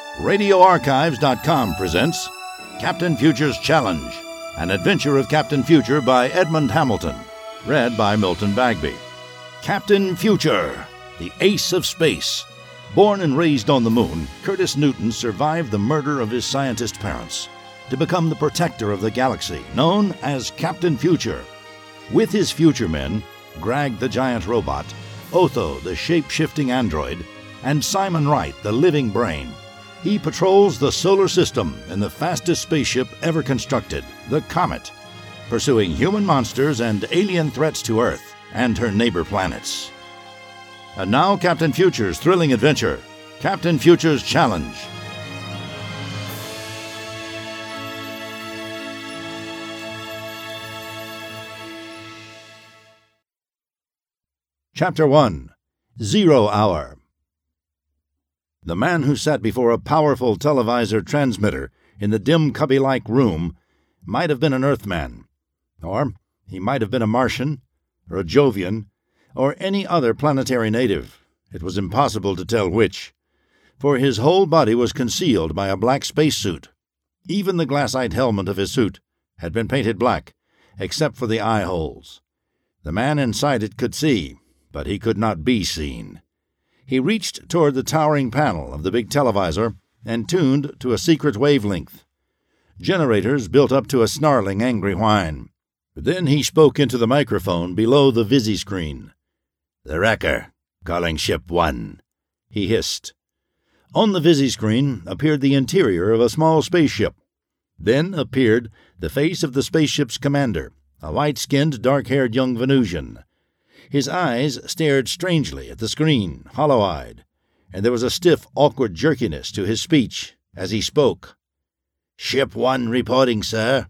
RadioArchives.com presents Captain Future's Challenge, an adventure of Captain Future by Edmund Hamilton, read by Milton Bagby. Captain Future, the ace of space. Born and raised on the moon, Curtis Newton survived the murder of his scientist parents to become the protector of the galaxy, known as Captain Future. With his future men, Grag the giant robot, Otho the shape-shifting android, and Simon Wright the living brain, he patrols the solar system in the fastest spaceship ever constructed, the Comet, pursuing human monsters and alien threats to Earth and her neighbor planets. And now Captain Future's thrilling adventure, Captain Future's Challenge. Chapter 1. 0 Hour. The man who sat before a powerful televisor transmitter in the dim cubby-like room might have been an Earthman, or he might have been a Martian, or a Jovian, or any other planetary native. It was impossible to tell which, for his whole body was concealed by a black spacesuit. Even the glassite helmet of his suit had been painted black, except for the eye holes. The man inside it could see, but he could not be seen. He reached toward the towering panel of the big televisor and tuned to a secret wavelength. Generators built up to a snarling, angry whine. Then he spoke into the microphone below the visi-screen. "The Wrecker, calling Ship 1, he hissed. On the visi-screen appeared the interior of a small spaceship. Then appeared the face of the spaceship's commander, a white-skinned, dark-haired young Venusian. His eyes stared strangely at the screen, hollow-eyed, and there was a stiff, awkward jerkiness to his speech as he spoke. "Ship 1 reporting, sir."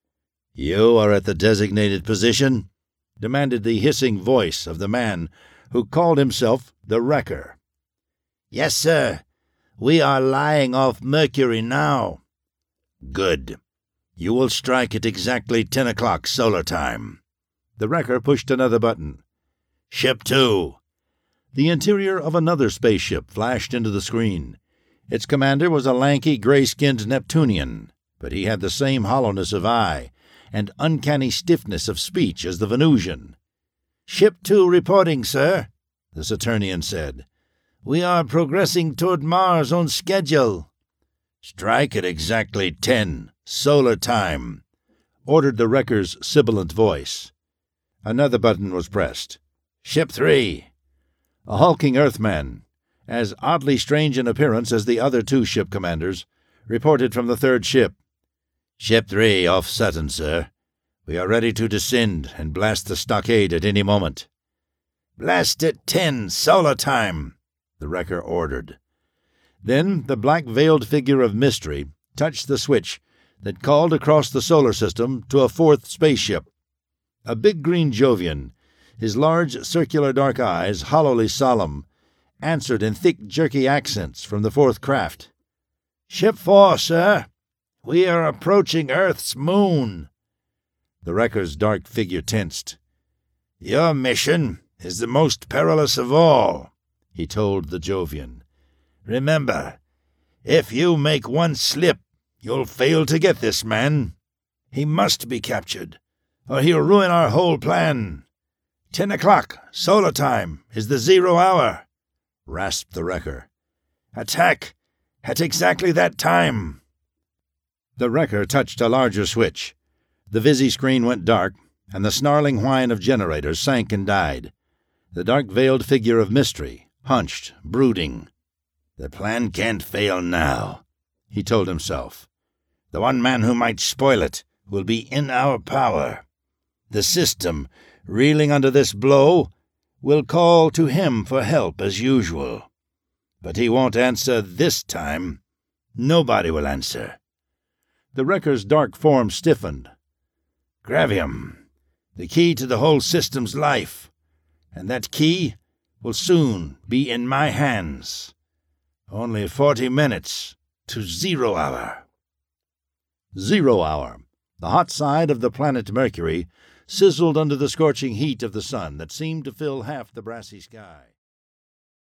"You are at the designated position?" demanded the hissing voice of the man who called himself the Wrecker. "Yes, sir. We are lying off Mercury now." "Good. You will strike at exactly 10 o'clock solar time." The Wrecker pushed another button. "Ship 2." The interior of another spaceship flashed into the screen. Its commander was a lanky, gray-skinned Neptunian, but he had the same hollowness of eye and uncanny stiffness of speech as the Venusian. "Ship 2 reporting, sir," the Saturnian said. "We are progressing toward Mars on schedule." "Strike at exactly 10 solar time," ordered the Wrecker's sibilant voice. Another button was pressed. "Ship 3." A hulking Earthman, as oddly strange in appearance as the other two ship commanders, reported from the third ship. "Ship 3 off Saturn, sir. We are ready to descend and blast the stockade at any moment." "Blast at 10 solar time," the Wrecker ordered. Then the black-veiled figure of Mystery touched the switch that called across the solar system to a fourth spaceship. A big green Jovian, his large circular dark eyes hollowly solemn, answered in thick jerky accents from the fourth craft. "Ship 4, sir. We are approaching Earth's moon." The Wrecker's dark figure tensed. "Your mission is the most perilous of all," he told the Jovian. "Remember, if you make one slip, you'll fail to get this man. He must be captured, or he'll ruin our whole plan. 10 o'clock, solar time, is the 0 hour, rasped the Wrecker. "Attack at exactly that time." The Wrecker touched a larger switch. The visi-screen went dark, and the snarling whine of generators sank and died. The dark-veiled figure of Mystery, hunched, brooding. "The plan can't fail now," he told himself. "The one man who might spoil it will be in our power. The system, reeling under this blow, will call to him for help as usual. But he won't answer this time. Nobody will answer." The Wrecker's dark form stiffened. "Gravium, the key to the whole system's life, and that key will soon be in my hands. Only 40 minutes to 0 hour." 0 hour. The hot side of the planet Mercury sizzled under the scorching heat of the sun that seemed to fill half the brassy sky.